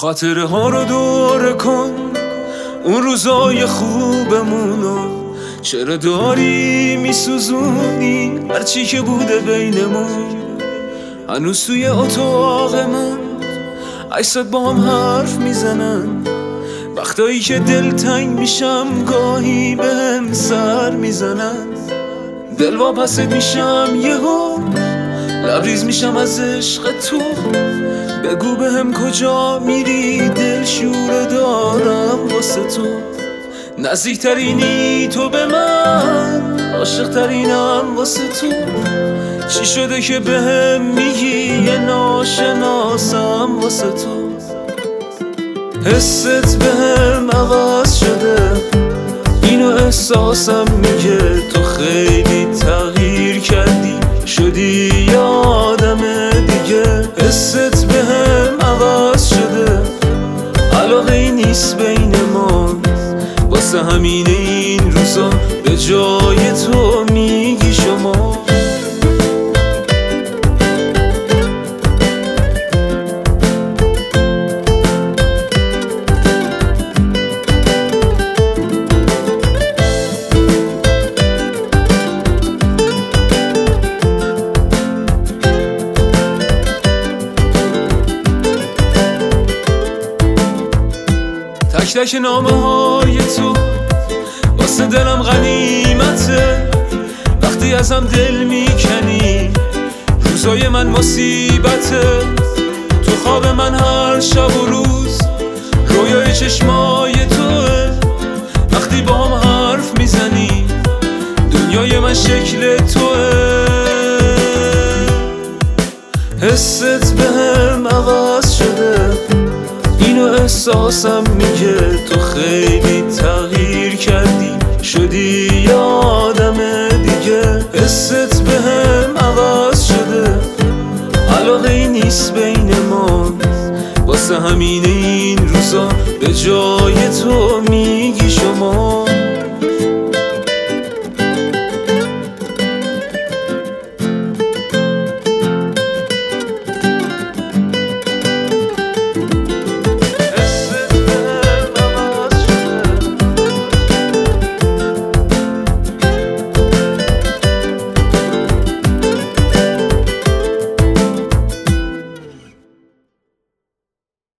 خاطره ها رو دوره کن، اون روزای خوبمونو چرا داری میسوزونی؟ هرچی که بوده بینمون هنوز توی اتاقمون عکسات با هم حرف میزنن. وقتایی که دلتنگ میشم گاهی بهم سر میزنن. دل واپست میشم یهو، لبریز میشم از عشق تو. بگو بهم کجا میری، دل شوره دارم واسه تو. نزدیکترینی تو به من، عاشقترینم واسه تو. چی شده که بهم میگی یه ناشناسم واسه تو؟ حست بهم عوض شده، اینو احساسم میگه. تو خیلی تغییر کردی، شدی یه آدم دیگه. حست بهم عوض شده، علاقه‌ای نیست بین ما. واسه همین این روزا به جای تو میگی شما. تک تک نامه های تو واسه دلم غنیمته. وقتی ازم دل میکنی روزای من مصیبته. تو خواب من هر شب و روز رویای چشمای توه. وقتی با هم حرف میزنی دنیای من شکل توه. حست بهم عوض شده، اینو احساسم میگه. تو خیلی تغییر کردی، شدی یه آدم دیگه. حست بهم عوض شده، علاقه‌ای نیست بین ما. واسه همین این روزا به جای